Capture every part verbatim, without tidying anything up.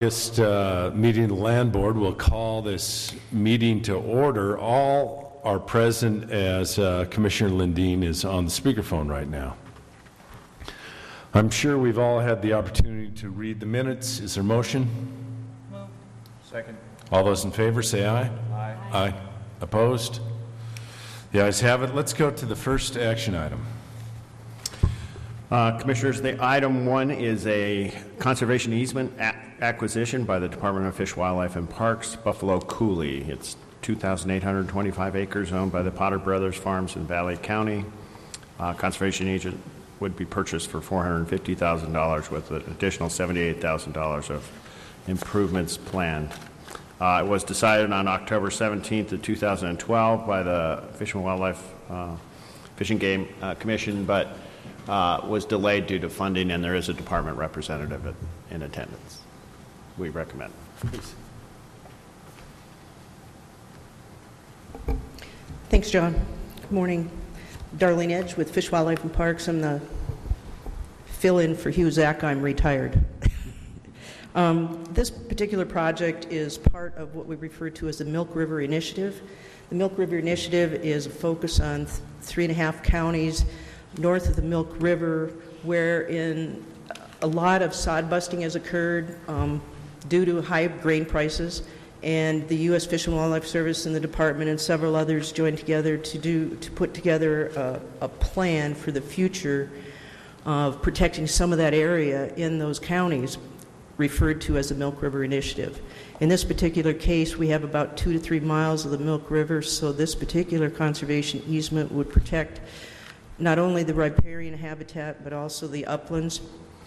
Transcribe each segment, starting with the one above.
August uh, meeting of the Land Board. We'll call this meeting to order. All are present as uh, Commissioner Lundin is on the speakerphone right now. I'm sure we've all had the opportunity to read the minutes. Is there motion? Move. Second. All those in favor say aye. Aye. Aye. Opposed? The ayes have it. Let's go to the first action item. Uh, Commissioners, the item one is a conservation easement a- acquisition by the Department of Fish, Wildlife, and Parks, Buffalo Coulee. It's two thousand eight hundred twenty-five acres owned by the Potter Brothers Farms in Valley County. Uh, conservation agent would be purchased for four hundred fifty thousand dollars with an additional seventy-eight thousand dollars of improvements planned. Uh, it was decided on October seventeenth of two thousand twelve by the Fish and Wildlife uh, Fish and Game uh, Commission, but uh, was delayed due to funding, and there is a department representative at, in attendance. We recommend. Please. Thanks, John. Good morning. Darlene Edge with Fish, Wildlife, and Parks. I'm the fill-in for Hugh Zack. I'm retired. um, this particular project is part of what we refer to as the Milk River Initiative. The Milk River Initiative is a focus on th- three and a half counties north of the Milk River, wherein a lot of sod busting has occurred um, due to high grain prices. And the U S Fish and Wildlife Service and the department and several others joined together to do to put together a, a plan for the future of protecting some of that area in those counties, referred to as the Milk River Initiative. In this particular case, we have about two to three miles of the Milk River, so this particular conservation easement would protect not only the riparian habitat but also the uplands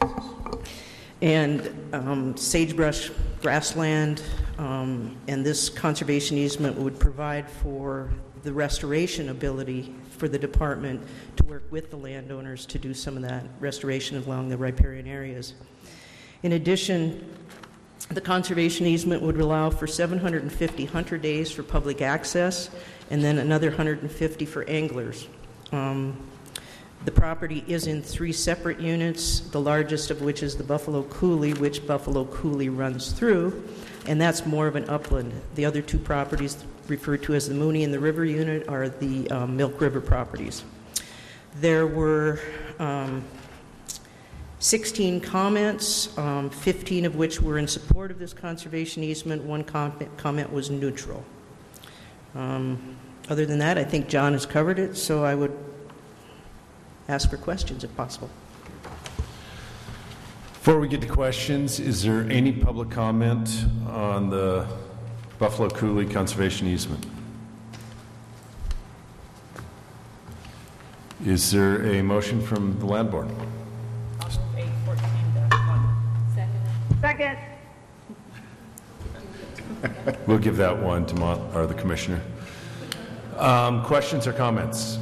and um, sagebrush grassland, um, and this conservation easement would provide for the restoration ability for the department to work with the landowners to do some of that restoration along the riparian areas. In addition, the conservation easement would allow for seven hundred fifty hunter days for public access and then another one hundred fifty for anglers. Um, The property is in three separate units, the largest of which is the Buffalo Coulee, which Buffalo Coulee runs through, and that's more of an upland. The other two properties referred to as the Mooney and the River unit are the um, Milk River properties. There were um, sixteen comments, um, fifteen of which were in support of this conservation easement. One com- comment was neutral. Um, other than that, I think John has covered it, so I would ask for questions if possible. Before we get to questions, is there any public comment on the Buffalo Coulee conservation easement? Is there a motion from the Land Board? eight fourteen dash one. Second. Second. We'll give that one to Mon- or the Commissioner. Um, questions or comments?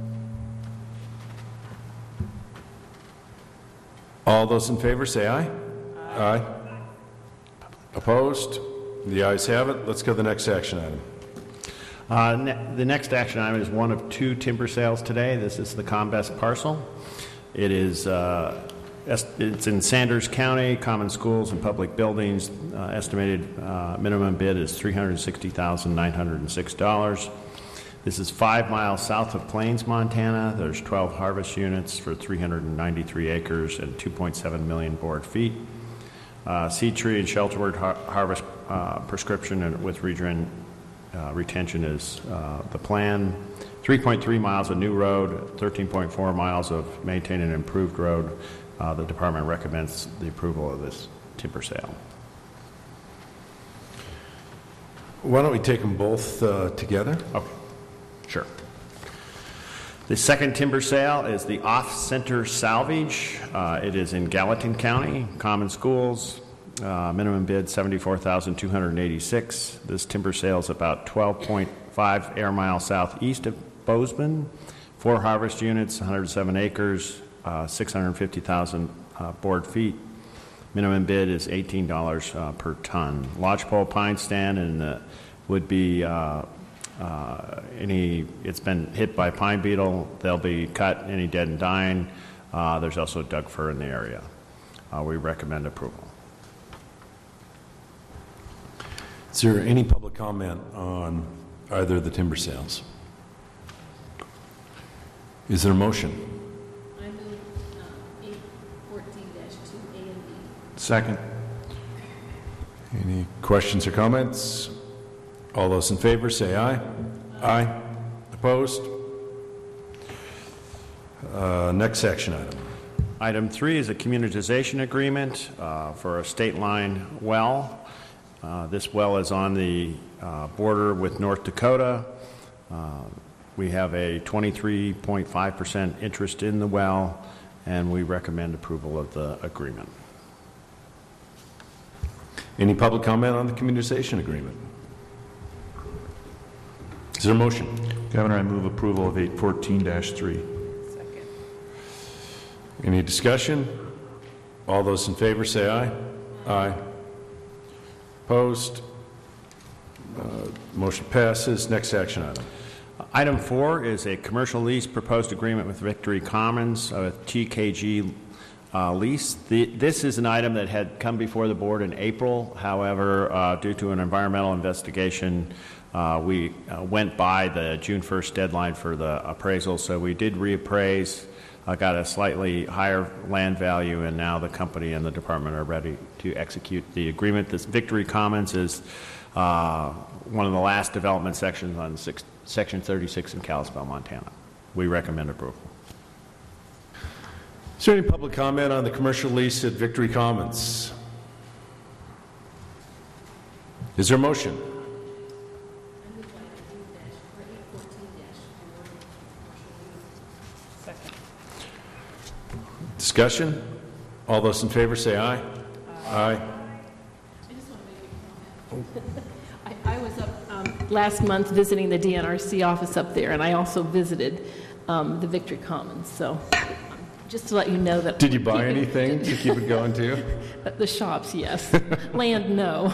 All those in favor say aye. Aye. Aye. Opposed? The ayes have it. Let's go to the next action item. Uh, ne- the next action item is one of two timber sales today. This is the Combest parcel. It is uh, est- it's in Sanders County, common schools and public buildings. Uh, estimated uh, minimum bid is three hundred sixty thousand nine hundred six dollars. This is five miles south of Plains, Montana. There's twelve harvest units for three hundred ninety-three acres and two point seven million board feet. Uh, seed tree and shelterwood har- harvest uh, prescription and with regen, uh, retention is uh, the plan. three point three miles of new road, thirteen point four miles of maintained and improved road. Uh, the department recommends the approval of this timber sale. Why don't we take them both uh, together? Okay. Sure. The second timber sale is the Off-Center Salvage. Uh, it is in Gallatin County, common schools, uh, minimum bid seventy-four thousand two hundred eighty-six. This timber sale is about twelve point five air miles southeast of Bozeman. Four harvest units, one hundred seven acres, uh, six hundred fifty thousand uh, board feet. Minimum bid is eighteen dollars uh, per ton. Lodgepole pine stand and uh, would be uh, Uh, any, it's been hit by pine beetle, they'll be cut, any dead and dying. Uh, Uh, there's also Doug fir in the area. Uh, we recommend approval. Is there any public comment on either of the timber sales? Is there a motion? I move uh, eight fourteen dash two A and B. Second. Any questions or comments? All those in favor say aye. Aye. Opposed? Uh, Next action item. Item three is a communitization agreement uh, for a state line well. Uh, This well is on the uh, border with North Dakota. Uh, We have a twenty-three point five percent interest in the well, and we recommend approval of the agreement. Any public comment on the communitization agreement? Is there a motion? Governor, I move approval of eight fourteen dash three. Second. Any discussion? All those in favor say aye. Aye. Opposed? Uh, Motion passes. Next action item. Item four is a commercial lease proposed agreement with Victory Commons uh, with T K G uh, lease. The, this is an item that had come before the board in April. However, uh, due to an environmental investigation, uh, we uh, went by the June first deadline for the appraisal, so we did reappraise, uh, got a slightly higher land value, and now the company and the department are ready to execute the agreement. This Victory Commons is uh, one of the last development sections on six, Section thirty-six in Kalispell, Montana. We recommend approval. Is there any public comment on the commercial lease at Victory Commons? Is there a motion? Second. Discussion? All those in favor say aye. Aye. I just want to make a comment. I, I was up um, last month visiting the D N R C office up there, and I also visited um, the Victory Commons. So, um, just to let you know that. Did you buy keeping- anything to keep it going too? The shops, yes. Land, no.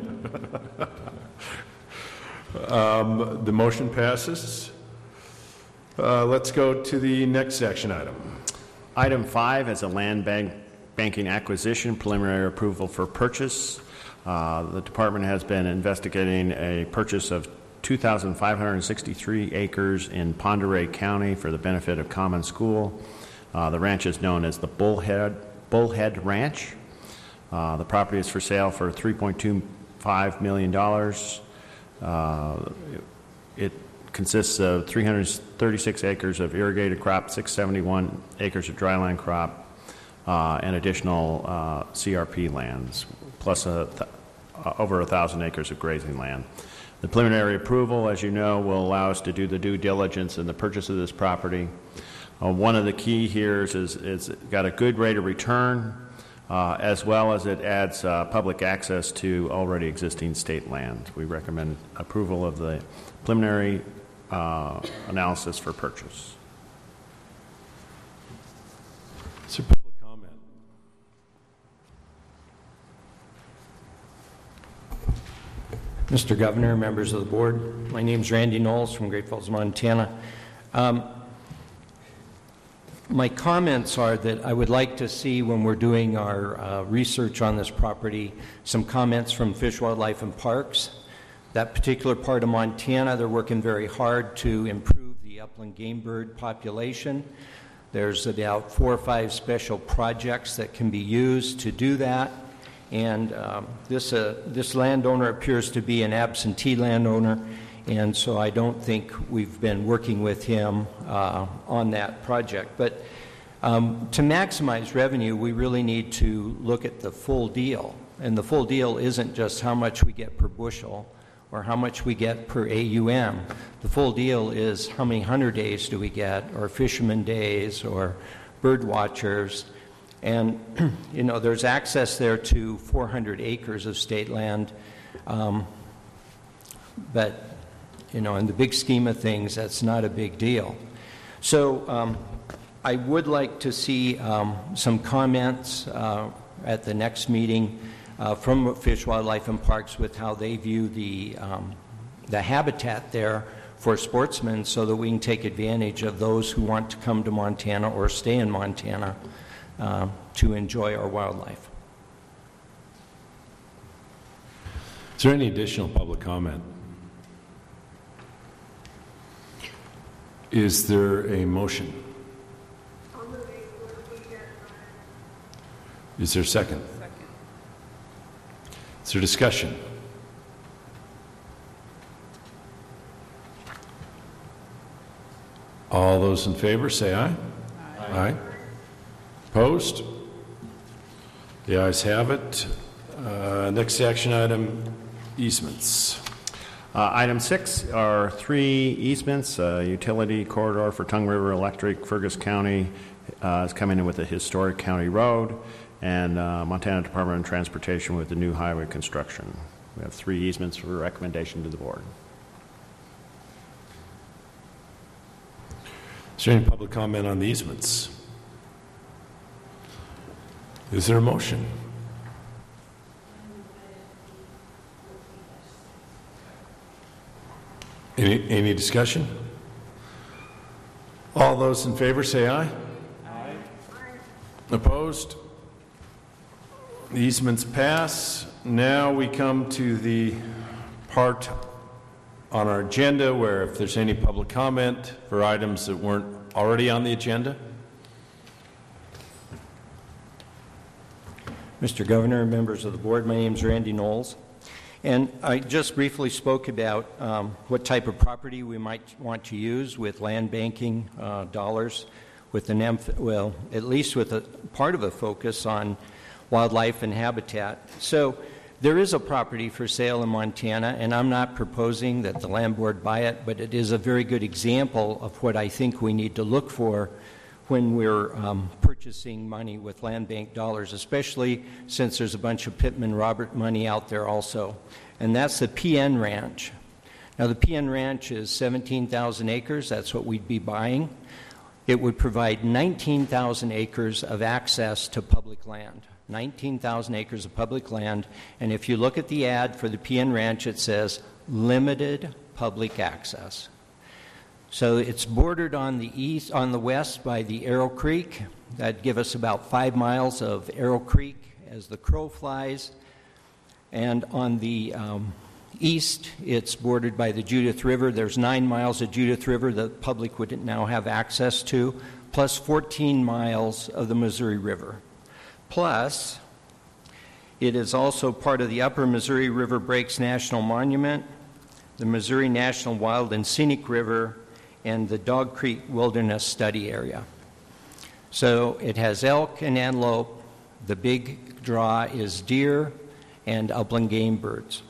Um, The motion passes. Uh, Let's go to the next action item. Item five is a land bank banking acquisition preliminary approval for purchase. Uh, The department has been investigating a purchase of two thousand five hundred sixty-three acres in Ponderay County for the benefit of Common School. Uh, The ranch is known as the Bullhead, Bullhead Ranch. Uh, The property is for sale for three point two five million dollars. Uh, It consists of three hundred thirty-six acres of irrigated crop, six hundred seventy-one acres of dryland crop, uh, and additional uh, C R P lands, plus a th- uh, over one thousand acres of grazing land. The preliminary approval, as you know, will allow us to do the due diligence in the purchase of this property. Uh, One of the key here is is it's got a good rate of return, uh, as well as it adds uh, public access to already existing state land. We recommend approval of the preliminary uh, analysis for purchase. Is there public comment? Mister Governor, members of the board, my name is Randy Knowles from Great Falls, Montana. Um, my comments are that I would like to see, when we're doing our uh, research on this property, some comments from Fish, Wildlife, and Parks. That particular part of Montana, they're working very hard to improve the upland game bird population. There's about four or five special projects that can be used to do that. And um, this, uh, this landowner appears to be an absentee landowner, and so I don't think we've been working with him uh, on that project. But um, to maximize revenue, we really need to look at the full deal. And the full deal isn't just how much we get per bushel or how much we get per A U M. The full deal is how many hunter days do we get, or fisherman days, or bird watchers. And, you know, there's access there to four hundred acres of state land. Um, but, you know, in the big scheme of things, that's not a big deal. So um, I would like to see um, some comments uh, at the next meeting uh, from Fish, Wildlife, and Parks with how they view the, um, the habitat there for sportsmen, so that we can take advantage of those who want to come to Montana or stay in Montana Uh, to enjoy our wildlife. Is there any additional public comment? Is there a motion? Is there a second? Second. Is there discussion? All those in favor say aye. Aye. Aye. Opposed? The ayes have it. Uh, next action item, easements. Uh, Item six are three easements. Uh, Utility corridor for Tongue River Electric, Fergus County uh, is coming in with a historic county road, and uh, Montana Department of Transportation with the new highway construction. We have three easements for recommendation to the board. Is there any public comment on the easements? Is there a motion? Any, any discussion? All those in favor say aye. Aye. Opposed? The easements pass. Now we come to the part on our agenda where if there's any public comment for items that weren't already on the agenda. Mister Governor, members of the board, my name is Randy Knowles, and I just briefly spoke about um, what type of property we might want to use with land banking uh, dollars, with an emph- well, at least with a part of a focus on wildlife and habitat. So there is a property for sale in Montana, and I'm not proposing that the land board buy it, but it is a very good example of what I think we need to look for when we're um, purchasing money with land bank dollars, especially since there's a bunch of Pittman Robert money out there also. And that's the P N Ranch. Now, the P N Ranch is seventeen thousand acres. That's what we'd be buying. It would provide nineteen thousand acres of access to public land. nineteen thousand acres of public land. And if you look at the ad for the P N Ranch, it says limited public access. So it's bordered on the east, on the west by the Arrow Creek. That'd give us about five miles of Arrow Creek as the crow flies. And on the um, east, it's bordered by the Judith River. There's nine miles of Judith River the public would now have access to, plus fourteen miles of the Missouri River. Plus, it is also part of the Upper Missouri River Breaks National Monument, the Missouri National Wild and Scenic River, and the Dog Creek Wilderness Study Area. So it has elk and antelope. The big draw is deer and upland game birds.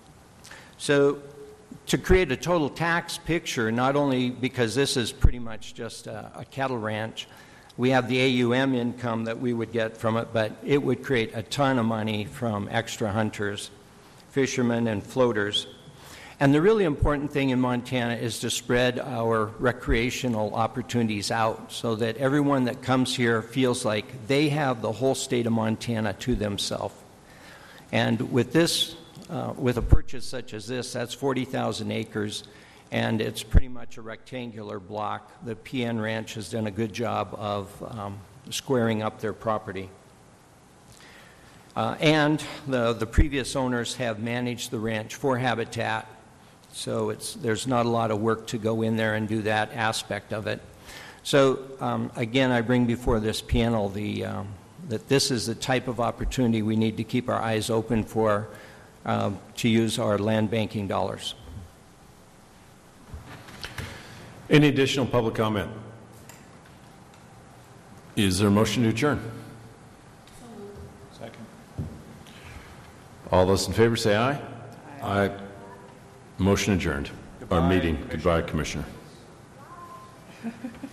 So to create a total tax picture, not only because this is pretty much just a, a cattle ranch, we have the A U M income that we would get from it, but it would create a ton of money from extra hunters, fishermen, and floaters. And the really important thing in Montana is to spread our recreational opportunities out so that everyone that comes here feels like they have the whole state of Montana to themselves. And with this, uh, with a purchase such as this, that's forty thousand acres, and it's pretty much a rectangular block. The P N Ranch has done a good job of um, squaring up their property. Uh, and the, the previous owners have managed the ranch for habitat. So it's, there's not a lot of work to go in there and do that aspect of it. So um, again, I bring before this panel the, um, that this is the type of opportunity we need to keep our eyes open for uh, to use our land banking dollars. Any additional public comment? Is there a motion to adjourn? Second. All those in favor say aye. Aye. Aye. Motion adjourned. Our meeting. Goodbye, Commissioner.